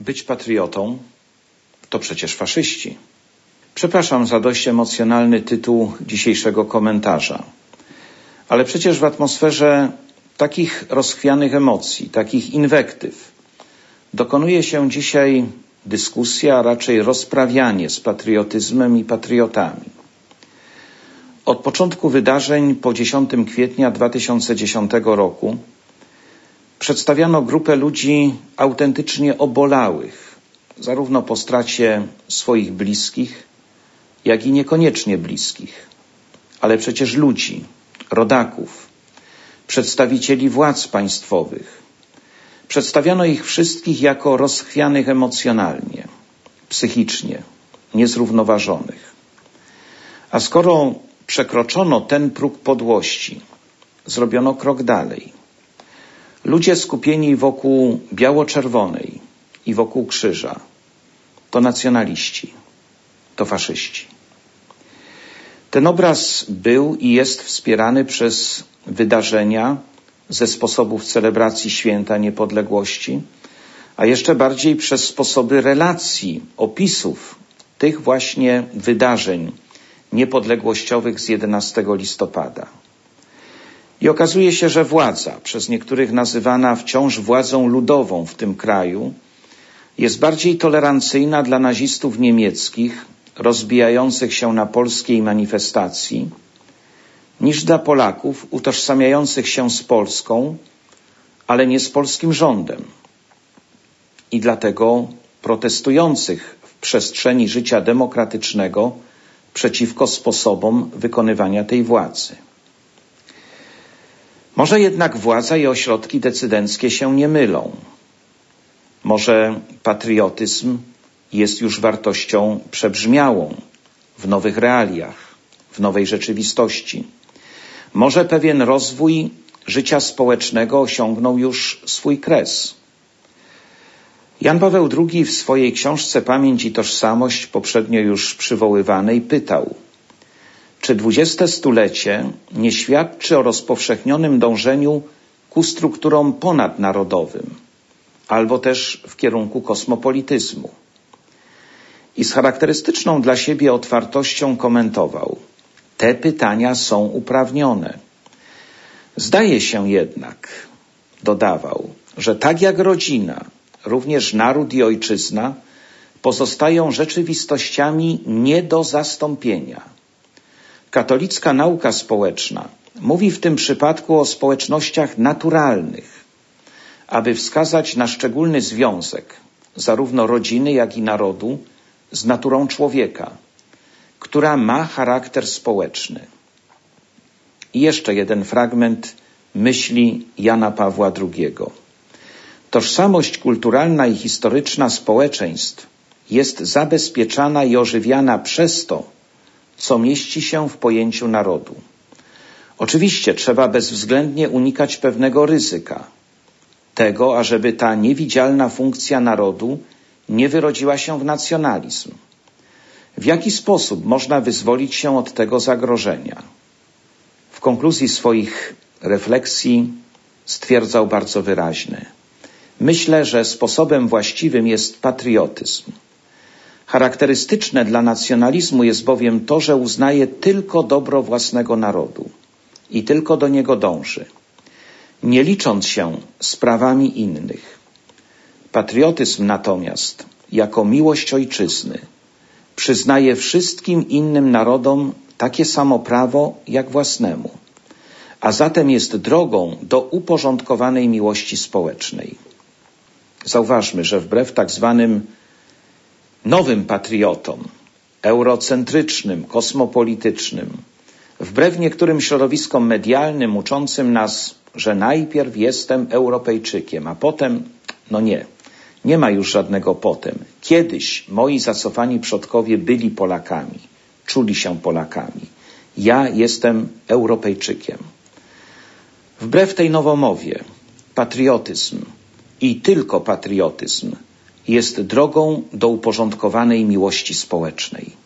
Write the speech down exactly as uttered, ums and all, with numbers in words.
być patriotą to przecież faszyści. Przepraszam za dość emocjonalny tytuł dzisiejszego komentarza, ale przecież w atmosferze takich rozchwianych emocji, takich inwektyw dokonuje się dzisiaj dyskusja, a raczej rozprawianie z patriotyzmem i patriotami. Od początku wydarzeń po dziesiątego kwietnia dwa tysiące dziesiątego roku przedstawiano grupę ludzi autentycznie obolałych, zarówno po stracie swoich bliskich, jak i niekoniecznie bliskich, ale przecież ludzi, rodaków, przedstawicieli władz państwowych. Przedstawiano ich wszystkich jako rozchwianych emocjonalnie, psychicznie, niezrównoważonych. A skoro przekroczono ten próg podłości, zrobiono krok dalej. Ludzie skupieni wokół biało-czerwonej i wokół krzyża to nacjonaliści, to faszyści. Ten obraz był i jest wspierany przez wydarzenia ze sposobów celebracji Święta Niepodległości, a jeszcze bardziej przez sposoby relacji, opisów tych właśnie wydarzeń niepodległościowych z jedenastego listopada. I okazuje się, że władza, przez niektórych nazywana wciąż władzą ludową w tym kraju, jest bardziej tolerancyjna dla nazistów niemieckich rozbijających się na polskiej manifestacji, niż dla Polaków utożsamiających się z Polską, ale nie z polskim rządem. I dlatego protestujących w przestrzeni życia demokratycznego przeciwko sposobom wykonywania tej władzy. Może jednak władza i ośrodki decydenckie się nie mylą. Może patriotyzm jest już wartością przebrzmiałą w nowych realiach, w nowej rzeczywistości. Może pewien rozwój życia społecznego osiągnął już swój kres. Jan Paweł drugi w swojej książce Pamięć i Tożsamość, poprzednio już przywoływanej, pytał, czy dwudzieste stulecie nie świadczy o rozpowszechnionym dążeniu ku strukturom ponadnarodowym, albo też w kierunku kosmopolityzmu. I z charakterystyczną dla siebie otwartością komentował, te pytania są uprawnione. Zdaje się jednak, dodawał, że tak jak rodzina, również naród i ojczyzna pozostają rzeczywistościami nie do zastąpienia. Katolicka nauka społeczna mówi w tym przypadku o społecznościach naturalnych, aby wskazać na szczególny związek zarówno rodziny, jak i narodu z naturą człowieka, która ma charakter społeczny. I jeszcze jeden fragment myśli Jana Pawła drugiego. Tożsamość kulturalna i historyczna społeczeństw jest zabezpieczana i ożywiana przez to, co mieści się w pojęciu narodu. Oczywiście trzeba bezwzględnie unikać pewnego ryzyka, tego, ażeby ta niewidzialna funkcja narodu nie wyrodziła się w nacjonalizm. W jaki sposób można wyzwolić się od tego zagrożenia? W konkluzji swoich refleksji stwierdzał bardzo wyraźnie. Myślę, że sposobem właściwym jest patriotyzm. Charakterystyczne dla nacjonalizmu jest bowiem to, że uznaje tylko dobro własnego narodu i tylko do niego dąży, nie licząc się z prawami innych. Patriotyzm natomiast, jako miłość ojczyzny, przyznaje wszystkim innym narodom takie samo prawo jak własnemu, a zatem jest drogą do uporządkowanej miłości społecznej. Zauważmy, że wbrew tak zwanym nowym patriotom, eurocentrycznym, kosmopolitycznym, wbrew niektórym środowiskom medialnym uczącym nas, że najpierw jestem Europejczykiem, a potem, no nie, nie ma już żadnego potem. Kiedyś moi zacofani przodkowie byli Polakami, czuli się Polakami. Ja jestem Europejczykiem. Wbrew tej nowomowie, patriotyzm i tylko patriotyzm jest drogą do uporządkowanej miłości społecznej.